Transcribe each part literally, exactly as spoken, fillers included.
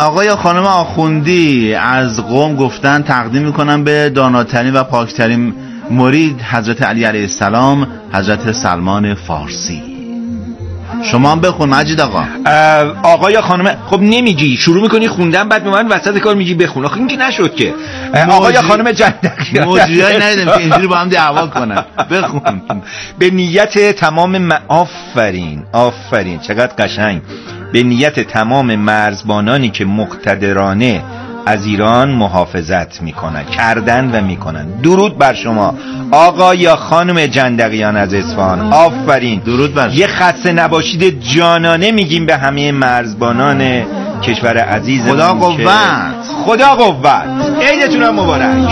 آقا یا خانم آخوندی از قوم گفتن تقدیم میکنم به داناترین و پاکترین مرید حضرت علی علیه السلام، حضرت سلمان فارسی. شما هم بخون مجید آقا. آقا یا خانم، خب نمیگی، شروع میکنی خوندن بعد به من وسط کار میگی بخون. آخه این که نشد که. آقا یا خانم جندقیان، مجریای ندیدم که اینجوری با هم دعوا کنن. بخون. به نیت تمام م... آفرین آفرین چقدر قشنگ. به نیت تمام مرزبانانی که مقتدرانه از ایران محافظت میکنن، کردن و میکنن. درود بر شما آقا یا خانم جندقیان از اصفهان. آفرین. درود بر شما. یه خسته نباشید جانانه میگیم به همه مرزبانان کشور عزیز. خدا قوت. خدا قوت. عیدتون مبارک.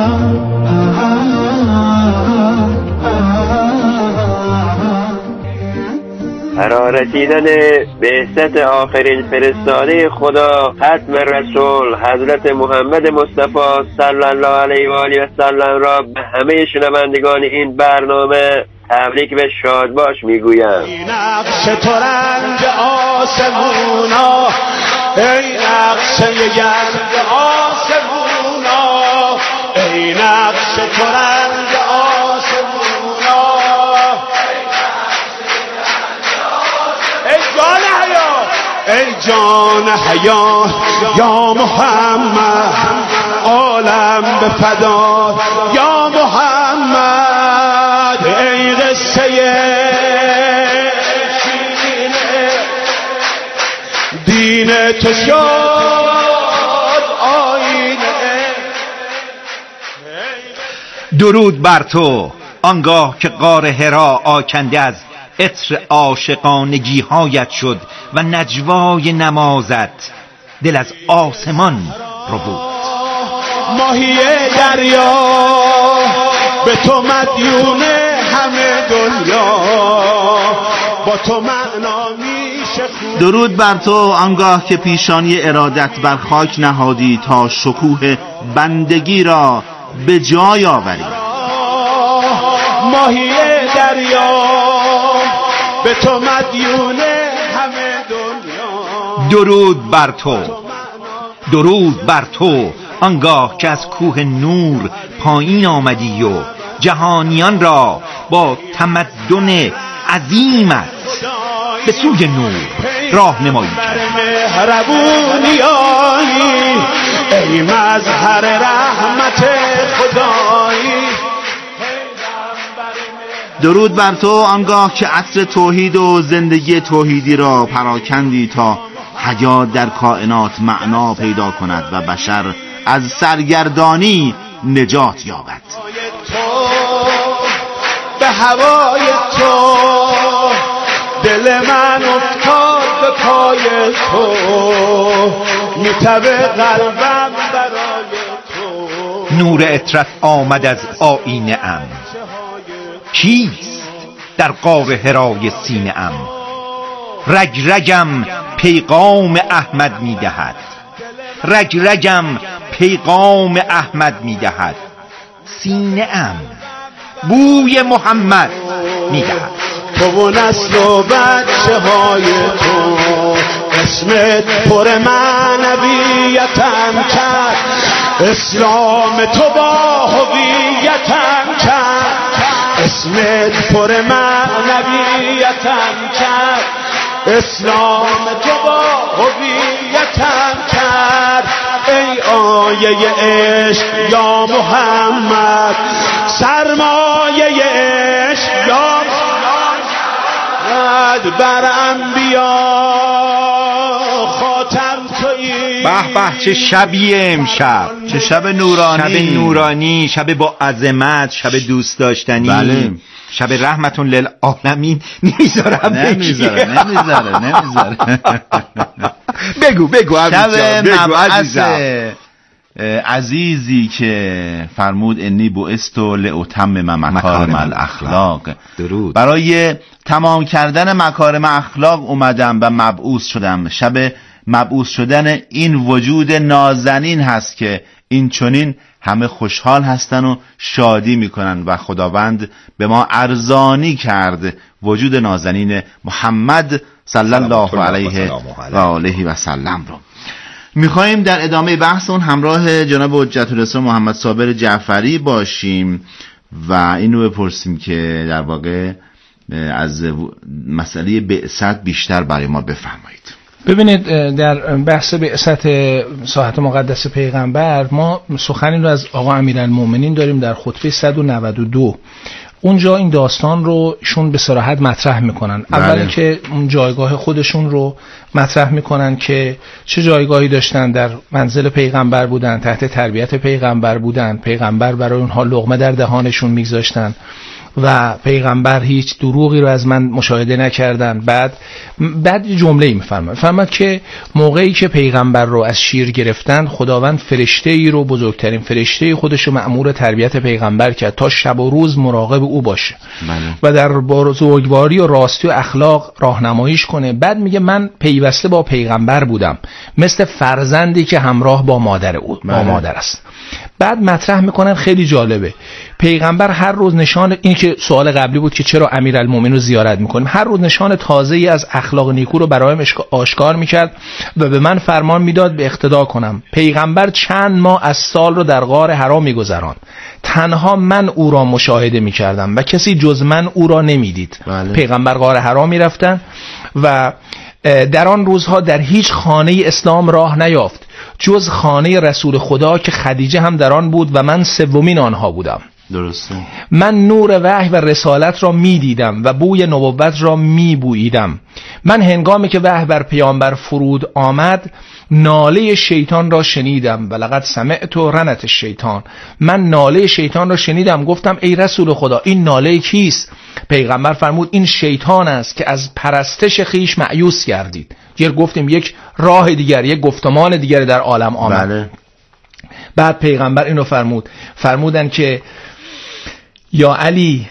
فرارسیدن بعثت آخرین فرستاده خدا ختم رسول حضرت محمد مصطفی صلی الله علیه و آله و سلم را به همه شنوندگان این برنامه تبریک و شادباش میگویم. ای نقش ترنج آسمونا، ای نقش گنج آسمونا، ای نقش ترنج آسمونا، ای جان حیا یا محمد، عالم به فدا یا محمد، ای قصه شیرین دین تو شد آینه. درود بر تو آنگاه که غار حرا آکنده از عطر عاشقانگی هایت شد و نجوای نمازت دل از آسمان رو بود. ماهی دریا به تو مدیون همه دنیا، با تو معنا میشه. درود بر تو آنگاه که پیشانی ارادت بر خاک نهادی تا شکوه بندگی را به جای آوری. ماهی دریا به تو مدیون همه دنیا. درود بر تو درود بر تو آنگاه که از کوه نور پایین آمدی و جهانیان را با تمدن عظیمت به سوی نور راه نمایی کرد. ای مظهر رحمت خدایی. درود بر تو آنگاه که عطر توحید و زندگی توحیدی را پراکندی تا حیات در کائنات معنا پیدا کند و بشر از سرگردانی نجات یابد. به هوای تو دل من افتاد به پای تو، میتبه قلبم برای تو. نور عطرت آمد از آینه ام، کیست در غار حرای سینه ام؟ رگ رگم پیغام احمد میدهد، رگ رگم پیغام احمد میدهد. سینه ام بوی محمد میدهد. تو و نسل و بچه های تو اسمت پر معنویتم کرد، اسلام تو با هویتم کرد، اسمت پر معنویتم کرد، اسلام تو با هویتم کرد. ای آیه عشق یا محمد، سرمایه عشق یا محمد، بر انبیا خاتم تویی. به به چه شبیه امشب، چه شب نورانی، شب نورانی، شب با عظمت، شب دوست داشتنی. بله. شب رحمتون للعالمین. نمیذارم نمیذاره نمیذاره نمیذاره بگو بگو شب بگو مبعث عزیزی که فرمود انی بعثت لأتمم مکارم الاخلاق. درود. برای تمام کردن مکارم اخلاق اومدم و مبعوث شدم. شب مبعوث شدن این وجود نازنین هست که این چنین همه خوشحال هستن و شادی میکنن و خداوند به ما ارزانی کرد وجود نازنین محمد صلی الله علیه و آله و سلم رو. میخواییم در ادامه بحث اون همراه جناب حجت الاسلام محمد صابر جعفری باشیم و اینو بپرسیم که در واقع از مسئله بعثت بیشتر برای ما بفرمایید. ببینید در بحث بعثت ساحت مقدس پیغمبر ما سخنی رو از آقا امیرالمومنین داریم در خطبه صد و نود و دو. اونجا این داستان رو شون به صراحت مطرح میکنن. بله. اولی که اون جایگاه خودشون رو مطرح میکنن که چه جایگاهی داشتن، در منزل پیغمبر بودن، تحت تربیت پیغمبر بودن، پیغمبر برای اونها لقمه در دهانشون میگذاشتن و پیغمبر هیچ دروغی رو از من مشاهده نکردن. بعد بعد جمله‌ای میفرماد میفرماد که موقعی که پیغمبر رو از شیر گرفتن، خداوند فرشته‌ای رو، بزرگترین فرشته خودش رو مأمور تربیت پیغمبر کرد تا شب و روز مراقب او باشه. بله. و در بزرگواری و راستی و اخلاق راهنماییش کنه. بعد میگه من پیوسته با پیغمبر بودم، مثل فرزندی که همراه با مادر او بله. با مادر است. بعد مطرح میکنن خیلی جالبه، پیغمبر هر روز نشان، این که سوال قبلی بود که چرا امیرالمومنین رو زیارت میکنیم، هر روز نشان تازه‌ای از اخلاق نیکو رو برایم آشکار میکرد و به من فرمان میداد به اقتدا کنم. پیغمبر چند ماه از سال رو در غار حرا میگذراند، تنها من او را مشاهده میکردم و کسی جز من او را نمیدید. بله. پیغمبر غار حرا میرفتن و در آن روزها در هیچ خانه اسلام راه نیافت جز خانه رسول خدا که خدیجه هم در آن بود و من سومین آنها بودم. درسته. من نور وحی و رسالت را می دیدم و بوی نبوت را می بوییدم. من هنگامی که وحی بر پیامبر فرود آمد، ناله شیطان را شنیدم و لقد سمعت رنت الشیطان. من ناله شیطان را شنیدم، گفتم ای رسول خدا این ناله کیست؟ پیغمبر فرمود این شیطان است که از پرستش خیش مایوس گردید. یه گفتیم یک راه دیگر، یک گفتمان دیگر در عالم آمد. بله. بعد پیغمبر اینو فرمود، فرمودن که یا علی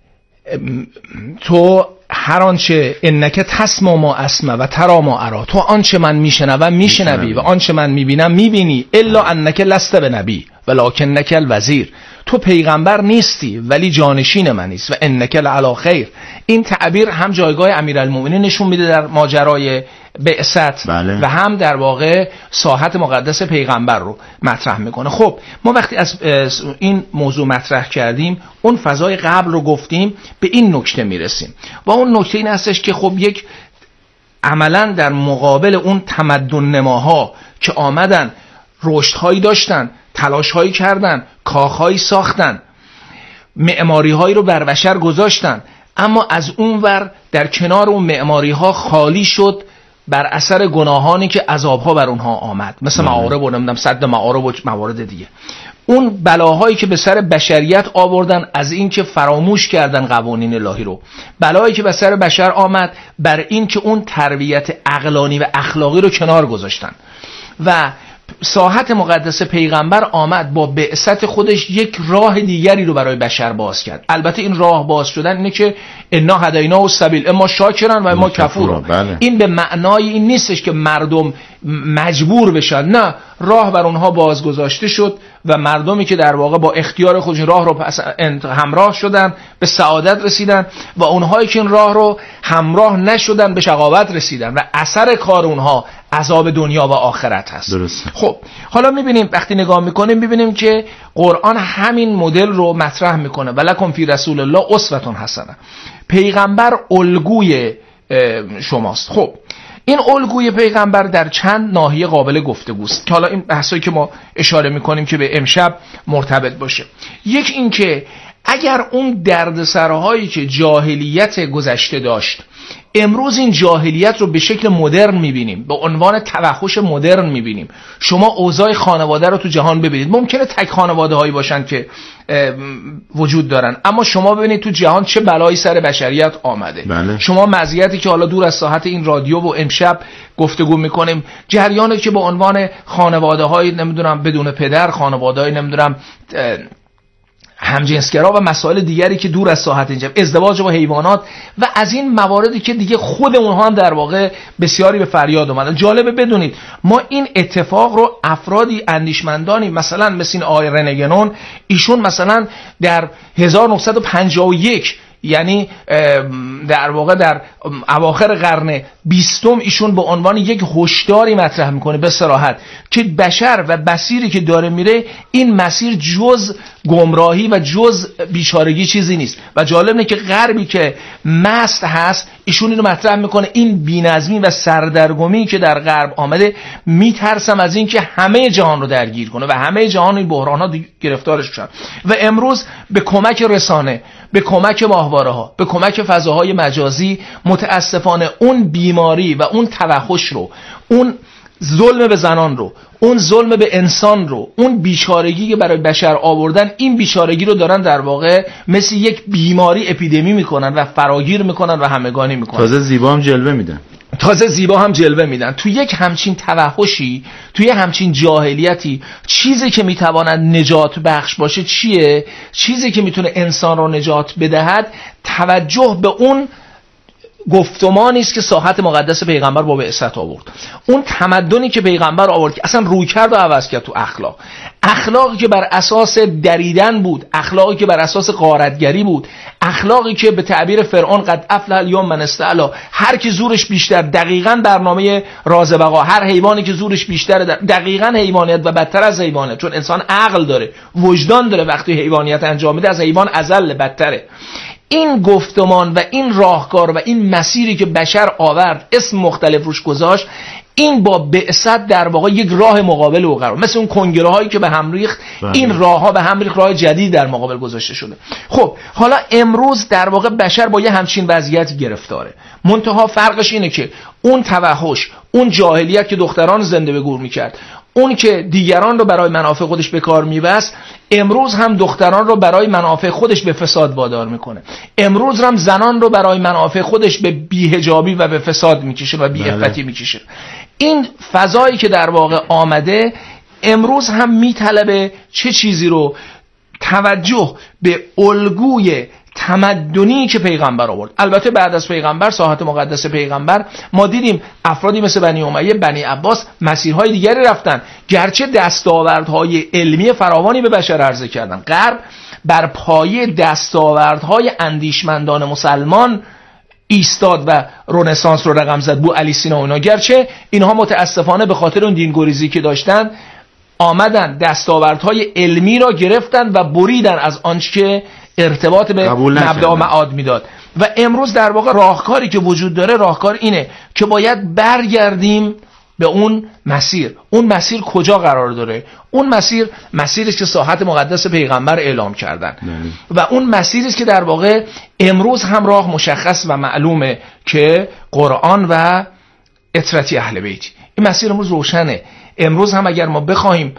تو هر آنچه انک تسمع ما اسمع و ترا ما ارا، تو آنچه من میشنوم میشنوی و آنچه من میبینم میبینی، الا انک لست بنبی ولکنک الوزیر، تو پیغمبر نیستی ولی جانشین من است و انک لعلی خیر. این تعبیر هم جایگاه امیرالمومنین نشون میده در ماجرای بعثت. بله. و هم در واقع ساحت مقدس پیغمبر رو مطرح میکنه. خب ما وقتی از این موضوع مطرح کردیم، اون فضای قبل رو گفتیم، به این نکته میرسیم و اون نکته این هستش که خب یک عملا در مقابل اون تمدن نماها که آمدن رشدهایی داشتن، تلاشهایی کردن، کاخهایی ساختن، معماریهایی رو بر بشر گذاشتن، اما از اون ور در کنار اون معماریها خالی شد بر اثر گناهانی که عذابها بر اونها آمد، مثل معارب و نمیدونم صد معارب و موارد دیگه. اون بلاهایی که به سر بشریت آوردن از این که فراموش کردن قوانین الهی رو، بلایی که به سر بشر آمد بر این که اون تربیت عقلانی و اخلاقی رو کنار گذاشتن و ساحت مقدس پیغمبر آمد با بعثت خودش یک راه دیگری رو برای بشر باز کرد. البته این راه باز شدن اینه که انا هدینا السبیل، اما شاکرن و اما کفورا. بله. این به معنای این نیستش که مردم مجبور بشن، نه، راه بر اونها بازگذاشته شد و مردمی که در واقع با اختیار خودشون راه رو همراه شدن به سعادت رسیدن و اونهایی که این راه رو همراه نشدن به شقاوت رسیدن و اثر کار اونها عذاب دنیا و آخرت هست. درسته. خب حالا میبینیم وقتی نگاه میکنیم میبینیم که قرآن همین مدل رو مطرح میکنه، ولکم فی رسول الله اسوة حسنه. پیغمبر الگوی شماست. خب این الگوی پیغمبر در چند ناحیه قابل گفتگوست که حالا این بحثایی که ما اشاره میکنیم که به امشب مرتبط باشه. یک این که اگر اون دردسرهایی که جاهلیت گذشته داشت امروز این جاهلیت رو به شکل مدرن میبینیم، به عنوان توحش مدرن میبینیم. شما اوضاع خانواده رو تو جهان ببینید، ممکنه تک خانواده هایی باشن که وجود دارن، اما شما ببینید تو جهان چه بلایی سر بشریت آمده. بله. شما مزیتی که حالا دور از ساحت این رادیو و امشب گفتگو میکنیم، جریانی که به عنوان خانواده های نمیدونم بدون پدر، خانواده های نمیدونم همجنسگرا و مسائل دیگری که دور از ساحت اینجا، ازدواج با حیوانات و از این مواردی که دیگه خود اونها هم در واقع بسیاری به فریاد اومدن. جالبه بدونید ما این اتفاق رو افرادی اندیشمندانی مثلا مثل آقای رنگنون، ایشون مثلا در هزار و نهصد و پنجاه و یک یعنی در واقع در اواخر قرن بیستم ایشون به عنوان یک هشداری مطرح میکنه به صراحت که بشر و مسیری که داره میره این مسیر جز گمراهی و جز بیچارگی چیزی نیست. و جالب اینه که غربی که مست هست ایشون اینو مطرح میکنه این بی‌نظمی و سردرگمی که در غرب آمده، میترسم از این که همه جهان رو درگیر کنه و همه جهان این بحران‌ها گرفتارش بشن. و امروز به کمک رسانه، به کمک ماهواره‌ها، به کمک فضاهای مجازی متاسفانه اون بیماری و اون توحش رو، اون ظلم به زنان رو، اون ظلم به انسان رو، اون بیچارگی که برای بشر آوردن، این بیچارگی رو دارن در واقع مثل یک بیماری اپیدمی میکنن و فراگیر میکنن و همگانی میکنن. تازه زیبا هم جلوه میدن. تازه زیبا هم جلوه میدن. تو یک همچین توحشی، توی همچین جاهلیتی، چیزی که میتواند نجات بخش باشه چیه؟ چیزی که میتونه انسان رو نجات بدهد توجه به اون گفتمانی است که ساحت مقدس پیغمبر با بعثت آورد، اون تمدنی که پیغمبر آورد که اصلا رویکرد رو عوض کرد تو اخلاق، اخلاقی که بر اساس دریدن بود، اخلاقی که بر اساس غارتگری بود، اخلاقی که به تعبیر فرعون قد افلح الیوم من استعلا، هر کی زورش بیشتر، دقیقاً برنامه راز بقا، هر حیوانی که زورش بیشتر دقیقاً حیوانیت و بدتر از حیوانه، چون انسان عقل داره، وجدان داره، وقتی حیوانیت انجام میده از حیوان اذل بدتره. این گفتمان و این راهکار و این مسیری که بشر آورد، اسم مختلف روش گذاشت، این با بعثت در واقع یک راه مقابل او قرار، مثل اون کنگره هایی که به هم ریخت، این راه ها به هم ریخت، راه جدید در مقابل گذاشته شده. خب حالا امروز در واقع بشر با یه همچین وضعیتی گرفتاره، منتها فرقش اینه که اون توحش، اون جاهلیت که دختران زنده به گور میکرد، اون که دیگران رو برای منافع خودش به کار میبست، امروز هم دختران رو برای منافع خودش به فساد وادار میکنه، امروز هم زنان رو برای منافع خودش به بی‌حجابی و به فساد میکشه و بی‌عفتی میکشه. این فضایی که در واقع آمده امروز هم میطلبه چه چیزی رو؟ توجه به الگوی تمدنی که پیغمبر آورد. البته بعد از پیغمبر، ساحت مقدس پیغمبر، ما دیدیم افرادی مثل بنی امیه، بنی عباس مسیرهای دیگری رفتن، گرچه دستاوردهای علمی فراوانی به بشر عرضه کردن. غرب بر پایه دستاوردهای اندیشمندان مسلمان ایستاد و رنسانس رو رقم زد، بو علی سینا و اینا، گرچه اینها متاسفانه به خاطر اون دینگریزی که داشتن آمدن دستاوردهای علمی را گرفتن و بریدن از آنچه که ارتباط به مبدا و معاد میداد. و امروز در واقع راهکاری که وجود داره، راهکار اینه که باید برگردیم به اون مسیر. اون مسیر کجا قرار داره؟ اون مسیر مسیری است که ساحت مقدس پیغمبر اعلام کردن و اون مسیری است که در واقع امروز هم راه مشخص و معلومه که قرآن و اطرتی اهل بیت. این مسیر امروز روشنه. امروز هم اگر ما بخوایم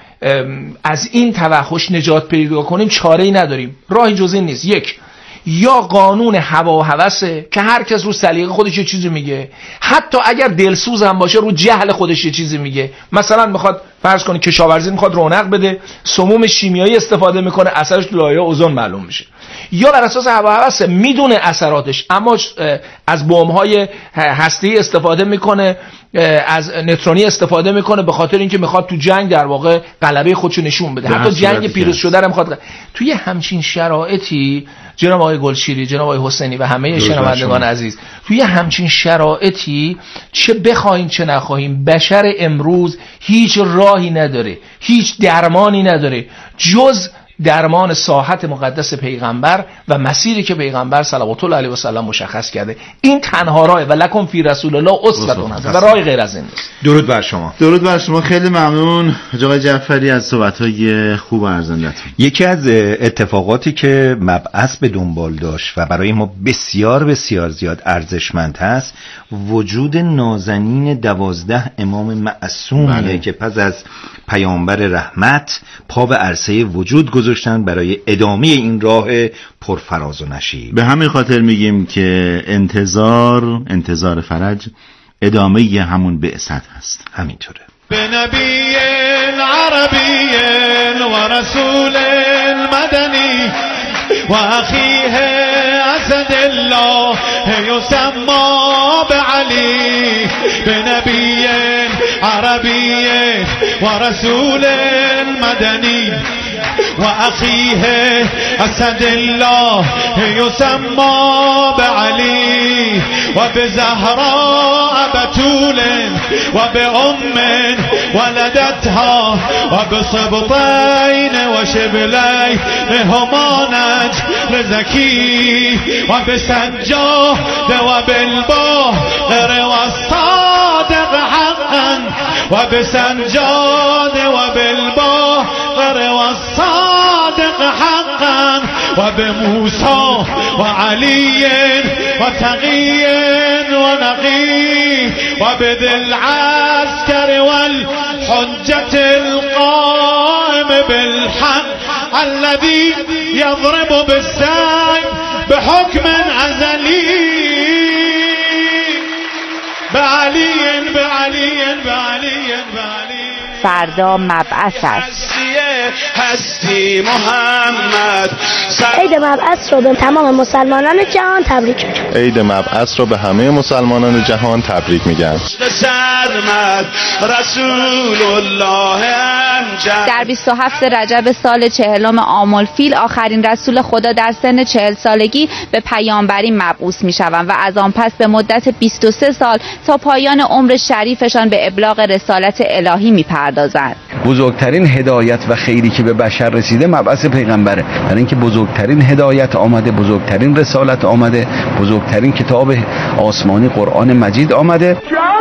از این توحش نجات پیدا کنیم، چاره‌ای نداریم، راهی جز این نیست. یک، یا قانون هوا و هوسه که هر کس رو سلیقه خودش یه چیزی میگه، حتی اگر دلسوز هم باشه رو جهل خودش یه چیزی میگه. مثلا میخواد فرض کنید کشاورزی میخواد رونق بده، سموم شیمیایی استفاده میکنه، اثرش تو لایه اوزون معلوم میشه. یا بر اساس هوا و هوسه میدونه اثراتش، اما از بمب‌های هسته‌ای استفاده میکنه، از نترونی استفاده میکنه، به خاطر اینکه میخواد تو جنگ در واقع غلبه خودشو نشون بده، حتی جنگ پیروز شده رو میخواد. توی همچین شرایطی جناب آقای گلشیری، جناب آقای حسینی و همه شنوندگان عزیز، توی همچین شرایطی چه بخوایم چه نخواهیم، بشر امروز هیچ راهی نداره، هیچ درمانی نداره جز درمان ساحت مقدس پیغمبر و مسیری که پیغمبر صلوات الله علیه و سلم مشخص کرده. این تنها راهه و لکم فی رسول الله اسوه حسنه و راه غیر از این نیست. درود بر شما. درود بر شما. خیلی ممنون آقای جعفری از صحبت‌های خوب و ارزنده‌تون. یکی از اتفاقاتی که مبعث به دنبال داشت و برای ما بسیار بسیار زیاد ارزشمند هست، وجود نازنین دوازده امام معصومیه بله. که پس از پیامبر رحمت پا به عرصه وجود گذاشتن برای ادامه این راه پرفراز و نشیب. به همین خاطر میگیم که انتظار انتظار فرج ادامه همون بعثت هست. همینطوره. به نبی عربی و رسول مدنی و اخیه اسد الله یسما به علی، به نبی عربی و رسول مدنی وأخيه أسد الله يسمى بعلي وبزهراء بتول وبأم ولدتها وبصبطين وشبلي هما نجل زكي وبسجاد وبالبهر والصادق حقا وبسجاد وبالبهر والصادق حقا وبموسى وعلي وتقي ونقي وبذي العسكر والحجة القائم بالحق الذي يضرب بالسيف بحكم أزلي بعلي بعلي بعلي بعلي. فردا مبعث است. هستی محمد. عید مبعث رو به تمام مسلمانان جهان تبریک میگم. عید مبعث رو به همه مسلمانان جهان تبریک میگم. در بیست و هفتم رجب سال چهلم عام الفیل آخرین رسول خدا در سن چهل سالگی به پیامبری مبعوث میشوند و از آن پس به مدت بیست و سه سال تا پایان عمر شریفشان به ابلاغ رسالت الهی میپردازند. بزرگترین هدایت و خیری که به بشر رسیده مبعث پیغمبره، برای اینکه بزرگترین هدایت آمده، بزرگترین رسالت آمده، بزرگترین کتاب آسمانی قرآن مجید آمده.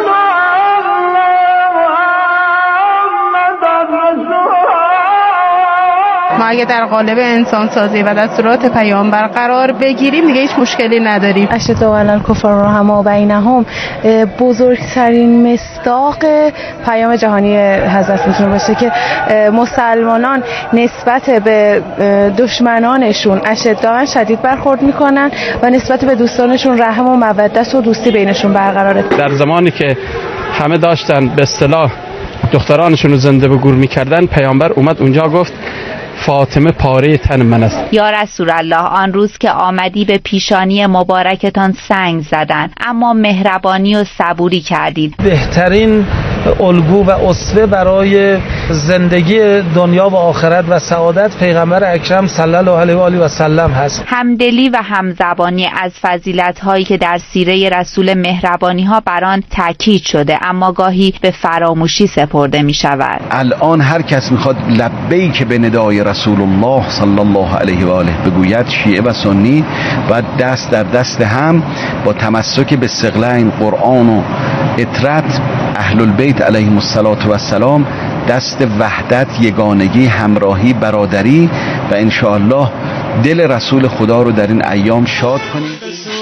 ما اگه در قالب انسان سازی و دستورات پیامبر قرار بگیریم دیگه هیچ مشکلی نداریم. اشهد علی الکفار رحما بینهم بزرگترین مصداق پیام جهانی حضرت میتونه باشه که مسلمانان نسبت به دشمنانشون اشداء شدید برخورد میکنن و نسبت به دوستانشون رحم و مودت و دوستی بینشون برقراره. در زمانی که همه داشتن به اصطلاح دخترانشون رو زنده به گور میکردن، پیامبر اومد اونجا گفت فاطمه پاره تن من است. یا رسول الله، آن روز که آمدی به پیشانی مبارکتان سنگ زدن، اما مهربانی و صبوری کردید. بهترین الگو و اسوه برای زندگی دنیا و آخرت و سعادت پیغمبر اکرم صلی الله علیه و آله و سلم هست. همدلی و همزبانی از فضیلت هایی که در سیره رسول مهربانی ها بران تاکید شده اما گاهی به فراموشی سپرده می شود. الان هر کس میخواد لبیک به ندای رسول الله صلی الله علیه و آله بگوید، شیعه و سنی و دست در دست هم با تمسک به استقلال قرآن و اطرت اهل البیت علیهم السلام دست وحدت، یگانگی، همراهی، برادری و انشاءالله دل رسول خدا رو در این ایام شاد کنید.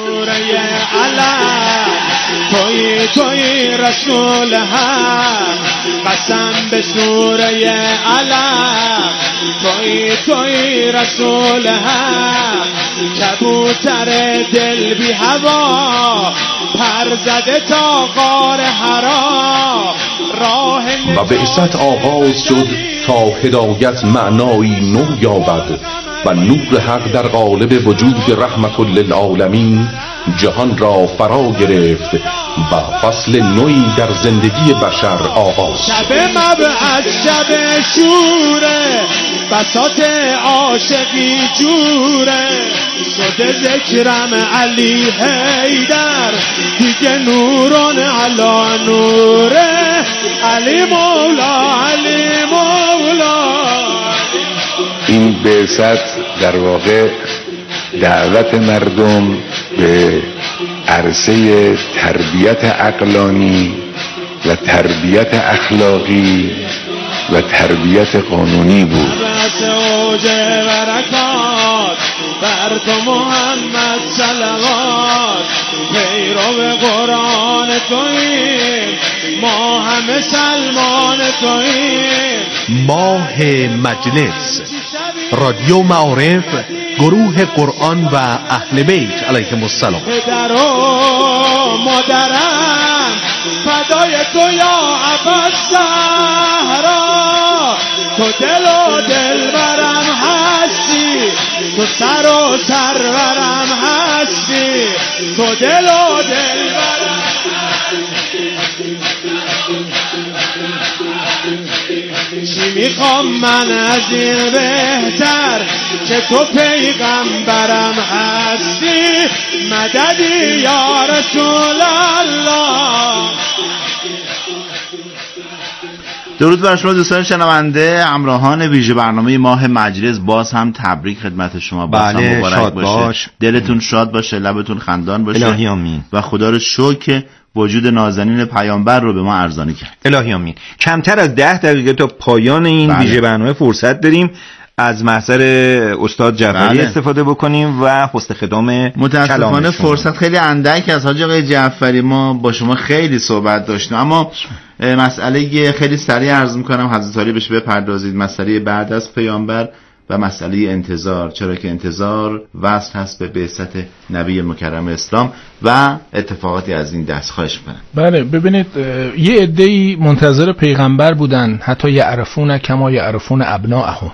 توی توی رسول هم قسم به سوره علم، توی توی رسول هم کبوتر دل بی هوا پر زده تا غار حرا راه و به عزت آغاز شد تا هدایت معنایی نو یابد و نور حق در قالب وجود رحمت للعالمین جهان را فرا گرفت و فصل نوی در زندگی بشر آغاز. شب مبعث شب شوره، بساط عاشقی جوره، شده ذکرم علی حیدر دیگه نوران علا نوره، علی مولا علی مولا. این بعثت در واقع دعوت مردم به عرصه تربیت عقلانی و تربیت اخلاقی و تربیت قانونی بود. بر تو محمد صلوات، پیرو قرآن توییم، ما همه سلمان توییم. ماه مجلس، رادیو معارف، گروه قرآن و اهل بیت علیهم السلام. پدر و مادرم فدای تو یا عباس زهرا، تو دل و دل برم هستی، تو سر و سرورم هستی، تو دل و دل برم هستی. چی نمیخوام من از این بهتر که تو پیغمبرم هستی مددی یا رسول الله. درود بر شما دوستان شنونده، همراهان ویژه برنامه ماه مجلس، باز هم تبریک خدمت شما، باز هم بله، مبارک شاد باشه باش. دلتون شاد باشه، لبتون خندان باشه. الهی آمین. و خدا رو شکر وجود نازنین پیامبر رو به ما ارزانی کرد. الهی آمین. کمتر از ده دقیقه تا پایان این بله. ویژه برنامه فرصت داریم از محضر استاد جعفری بله. استفاده بکنیم و حسن ختام متاسفانه فرصت خیلی اندک از حاج آقای جعفری. ما با شما خیلی صحبت داشتیم، اما مسئله خیلی سریع عرض میکنم حضرت علی بهش بپردازید، مسئله بعد از پیامبر و مسئله انتظار، چرا که انتظار وصل هست به بعثت نبی مکرم اسلام و اتفاقاتی از این دست. خواهش میکنم. بله ببینید، یه عده‌ای منتظر پیغمبر بودن، حتی یعرفون کما یعرفون ابناءهم.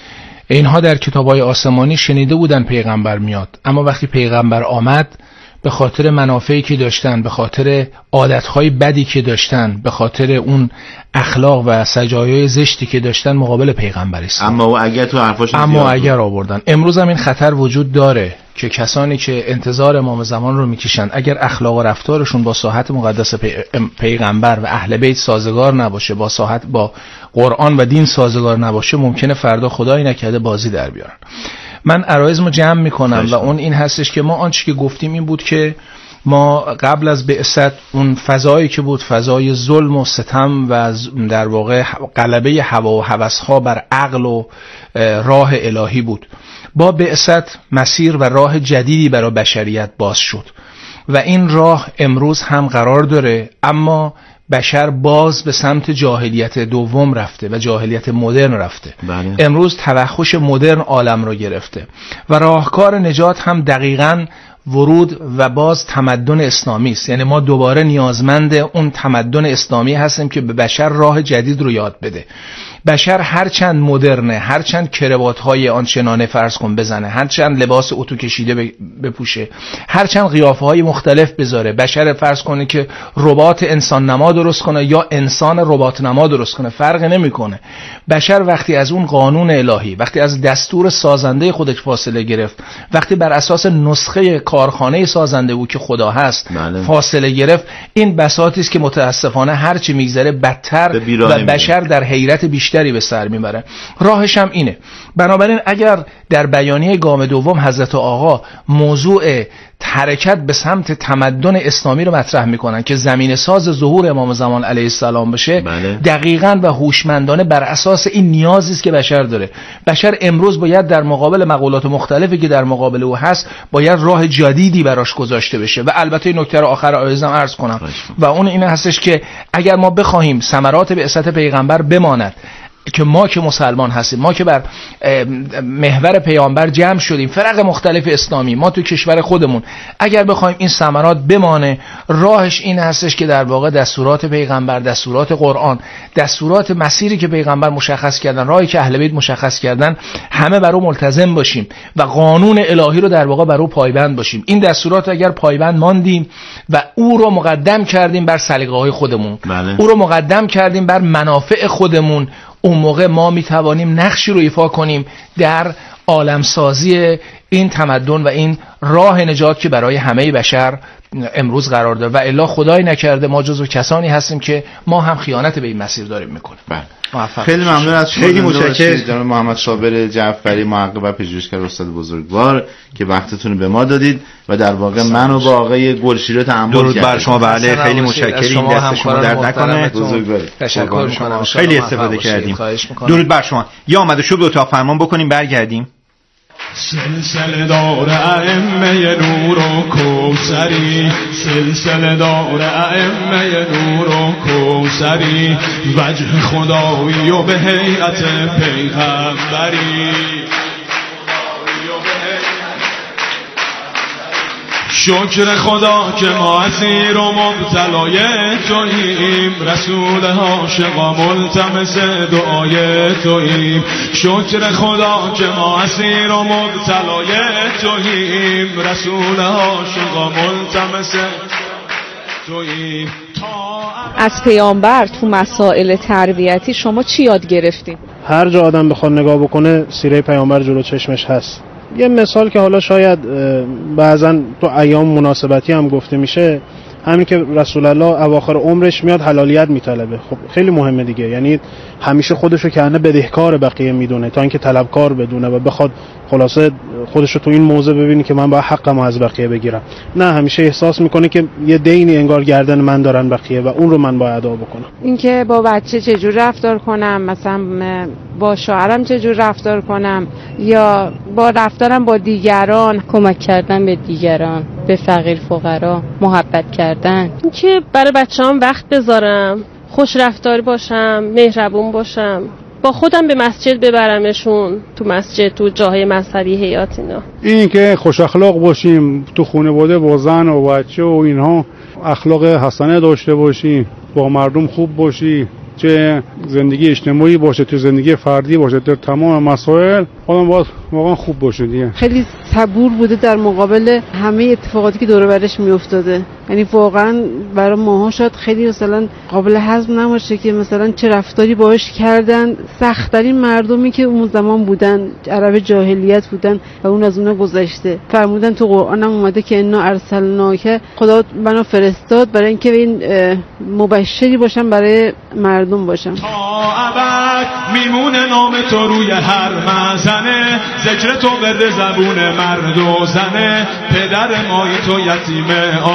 اینها در کتاب‌های آسمانی شنیده بودن پیغمبر میاد، اما وقتی پیغمبر آمد به خاطر منافعی که داشتن، به خاطر عادتهای بدی که داشتن، به خاطر اون اخلاق و سجایای زشتی که داشتن مقابل پیغمبر است. اما و اگر تو حرفاشون اما اگر آوردن. امروز هم این خطر وجود داره که کسانی که انتظار امام زمان رو میکشن، اگر اخلاق و رفتارشون با ساحت مقدس پی... پیغمبر و اهل بیت سازگار نباشه، با ساحت با قرآن و دین سازگار نباشه، ممکنه فردا خدایی نکرده بازی در بیارن. من عرایزمو جمع میکنم و اون این هستش که ما آنچه که گفتیم این بود که ما قبل از بعثت اون فضایی که بود، فضای ظلم و ستم و در واقع غلبه هوا و هوس‌ها بر عقل و راه الهی بود. با بعثت مسیر و راه جدیدی برای بشریت باز شد و این راه امروز هم قرار داره، اما بشر باز به سمت جاهلیت دوم رفته و جاهلیت مدرن رفته. بله. امروز توحش مدرن عالم رو گرفته و راهکار نجات هم دقیقاً ورود و باز تمدن اسلامی است. یعنی ما دوباره نیازمند اون تمدن اسلامی هستیم که به بشر راه جدید رو یاد بده. بشر هرچند مدرنه، هرچند کروات‌های آنچنانه فرض کن بزنه، هرچند لباس اتو کشیده بپوشه، هرچند قیافه‌های مختلف بذاره، بشر فرض کنه که ربات انسان نما درست کنه یا انسان ربات نما درست کنه، فرق نمیکنه. بشر وقتی از اون قانون الهی، وقتی از دستور سازنده خودش فاصله گرفت، وقتی بر اساس نسخه کارخانه سازنده او که خدا هست بله. فاصله گرفت، این بساطی است که متاسفانه هرچی میگذره بدتر و بشر در حیرت بیشتری به سر میبره. راهش هم اینه. بنابراین اگر در بیانیه گام دوم حضرت آقا موضوع حرکت به سمت تمدن اسلامی رو مطرح میکنن که زمین ساز ظهور امام زمان علیه السلام بشه، بله. دقیقاً و هوشمندانه بر اساس این نیازی است که بشر داره. بشر امروز باید در مقابل مقولات مختلفی که در مقابل او هست، باید راه جدیدی براش گذاشته بشه. و البته نکته رو آخر آیزم عرض کنم و اون این هستش که اگر ما بخواهیم ثمرات بعثت پیغمبر بماند، که ما که مسلمان هستیم، ما که بر محور پیامبر جمع شدیم، فرق مختلف اسلامی، ما تو کشور خودمون، اگر بخوایم این ثمرات بمانه، راهش این هستش که در واقع دستورات پیغمبر، دستورات قرآن، دستورات مسیری که پیغمبر مشخص کردن، راهی که اهل بیت مشخص کردن، همه بر او ملتزم باشیم و قانون الهی رو در واقع بر او پایبند باشیم. این دستورات اگر پایبند ماندیم و او رو مقدم کردیم بر سلیقه‌های خودمون، بله. او رو مقدم کردیم بر منافع خودمون، اون موقع ما میتوانیم نقشی رو ایفا کنیم در عالمسازی این تمدن و این راه نجات که برای همه بشر امروز قرار داره. و الا خدای نکرده ما جزو کسانی هستیم که ما هم خیانت به این مسیر داریم میکنیم. بله. خیلی ممنون از شما. خیلی متشکرم جناب محمد صابر جعفری، محقق و پژوهشگر استاد بزرگوار که وقتتون به ما دادید و در واقع من و با آقای گلشیره تعامل کردیم. درود بر شما. بله خیلی متشکرم، دست شما درد نکنه. بزرگوار. تشکر میکنم، خیلی استفاده کردیم. درود بر شما. یا آمده شو به اتاق فرمان بکنیم برگردیم. سلسله دار ائمه نور و کوثری، سلسله دار ائمه نور و کوثری، وجه خدایی و به هیئت پیغمبری. شکر خدا که ما اسیر و مبتلای توییم، رسول عاشقا ملتمس دعای توییم. شکر خدا که ما اسیر و مبتلای توییم، رسول عاشقا ملتمس توییم. از پیامبر تو مسائل تربیتی شما چی یاد گرفتین؟ هر جا آدم بخواد نگاه بکنه سیره پیامبر جلو چشمش هست. یه مثال که حالا شاید بعضا تو ایام مناسبتی هم گفته میشه، همین که رسول الله اواخر عمرش میاد حلالیت میطلبه. خب خیلی مهمه دیگه، یعنی همیشه خودشو که نه بدهکار بقیه میدونه تا اینکه طلبکار بدونه و بخواد خلاصه خودشو تو این موضع ببینی که من باید حقمو از بقیه بگیرم. نه، همیشه احساس میکنه که یه دینی انگار گردن من دارن بقیه و اون رو من باید ادا بکنم. اینکه با بچه چجور رفتار کنم، مثلا با شوهرم چجور رفتار کنم، یا با رفتارم با دیگران، کمک کردن به دیگران، به فقیر فقرا، محبت کردن. اینکه برای بچه‌ام وقت بذارم، خوش رفتاری باشم، مهربون باشم، با خودم به مسجد ببرمشون، تو مسجد، تو جاهای مذهبی، هیئات اینا. این که خوش اخلاق باشیم، تو خانواده با زن و بچه و اینها اخلاق حسنه داشته باشیم، با مردم خوب باشی، چه زندگی اجتماعی باشه تو زندگی فردی باشه، در تمام مسائل آدم باید واقعا خوب باشه دیگه. خیلی صبور بوده در مقابل همه اتفاقاتی که دور و برش میافتاده. یعنی واقعا برای ماها شاید خیلی مثلا قابل هضم نباشه که مثلا چه رفتاری باهاش کردن. سخت‌ترین مردمی که اون زمان بودن عرب جاهلیت بودن و اون از اونها گذشته. فرمودن تو قرآن هم اومده که انا ارسلناک، خدا منو فرستاد برای اینکه این مبشری باشم برای مردم باشم. تا ابد میمونه نام تو روی هر مزنه، ذکر تو برد زبون مرد و زنه، پدر مای تو یتیم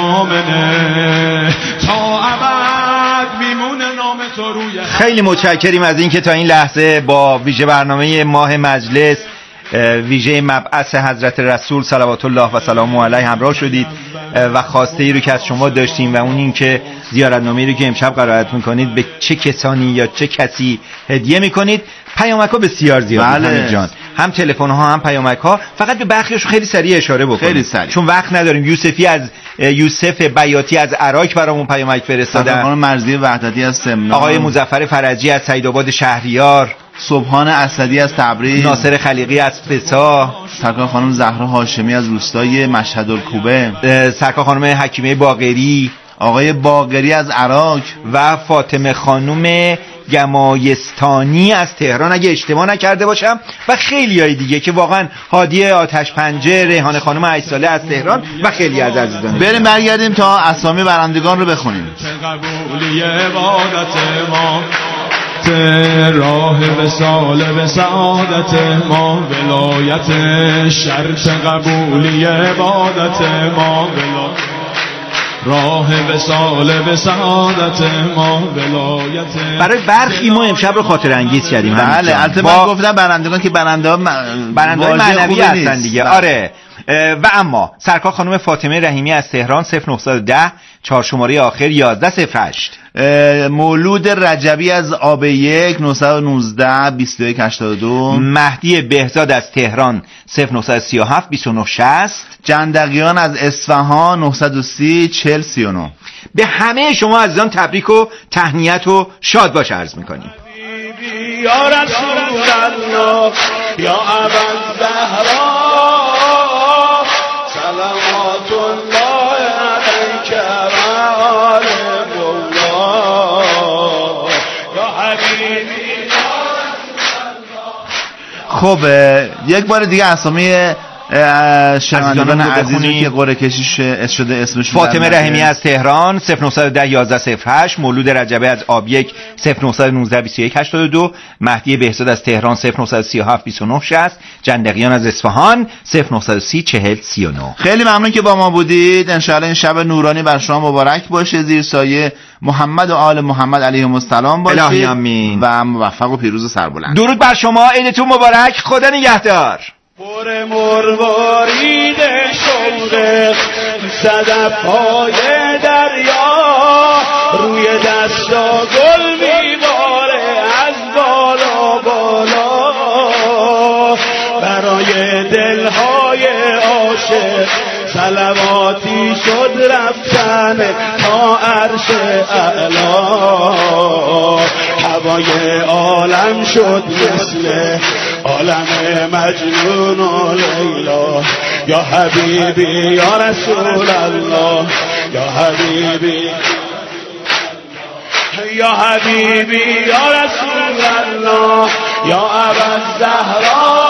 آمنه. تا ابد میمونه نام تو روی هر. خیلی متشکریم از اینکه تا این لحظه با ویژه برنامه ماه مجلس، ویژه مبعث حضرت رسول صلوات الله و سلامه علیه همراه شدید و خواسته ای رو که از شما داشتیم و اون این که زیارتنامه‌ای رو که امشب قرائت میکنید به چه کسانی یا چه کسی هدیه میکنید. پیامک ها بسیار زیاد بله. جان، هم تلفن ها هم پیامک ها. فقط به بخشش خیلی سریع اشاره بکنید، خیلی سریع، چون وقت نداریم. یوسفی از یوسف بیاتی از عراق برامون پیامک فرستادن، خانم مرزی وحدتی از سمنان، آقای مظفر فرجی از سیدآباد شهریار، صبحان اسدی از تبریز، ناصر خلیقی از فسا، سرکار خانم زهرا هاشمی از روستای مشهد الکوبه، سرکار خانم حکیمه باقری، آقای باقری از عراق و فاطمه خانم گمایستانی از تهران اگه اشتباه نکرده باشم، و خیلی های دیگه که واقعا هادی آتش پنجه، ریحانه خانم هشت ساله از تهران و خیلی از عزیزان. بریم برگردیم تا اسامی برندگان رو بخونیم. قبولی عبادت ما، راه وصال به سعادت ما، ولایت شرط قبولی عبادت ما، راه وصال به سعادت ما، ولایت. برای برخی ما امشب رو خاطر انگیز کردیم. بله، البته من گفتم برندگان که برنده ها برنده های معنوی هستن دیگه. آره. و اما سرکار خانم فاطمه رحیمی از تهران صفر نه یک صفر چهار شماره آخر یازده صفر هشت. مولود رجبی از آب یک نه یک نه بیست و یک هشتاد و دو. مهدی بهزاد از تهران صفر نه سه هفت بیست و نه شصت. جندقیان از اصفهان نه صد و سی چهل سی و نه. به همه شما عزیزان تبریک و تهنیت و شاد باش عرض میکنیم. یا رسول الله یا ابا الزهرا صلوات الله علیک و آل مولا یا حبیبی. خب یک بار دیگه اسامی شنوندگان عزیزی که قرعه کشی شده اسمش فاطمه رحیمی از تهران صفر نه یک صفر یازده صفر هشت، مولود رجبی از آب یک صفر نه یک نه بیست و یک هشتاد و دو، مهدی بهزاد از تهران صفر نه سه هفت بیست و نه شصت، جندقیان از اصفهان صفر نه صفر سه چهل سی و نه. خیلی ممنون که با ما بودید. انشاءالله این شب نورانی بر شما مبارک باشه، زیر سایه محمد و آل محمد علیهم السلام باشید. الهی آمین. و موفق و پیروز و سربلند. درود بر شما، عیدتون مبارک، خدا نگهدار. پر مروارید شوق صدف های دریا، روی دستا گل میباره از بالا بالا، برای دلهای عاشق صلواتی شد رفتن تا عرش اعلا، هوای عالم شد مثل عالم مجنون و لیلا. یا حبیبی یا رسول الله یا حبیبی یا حبیبی یا رسول الله یا ابا الزهرا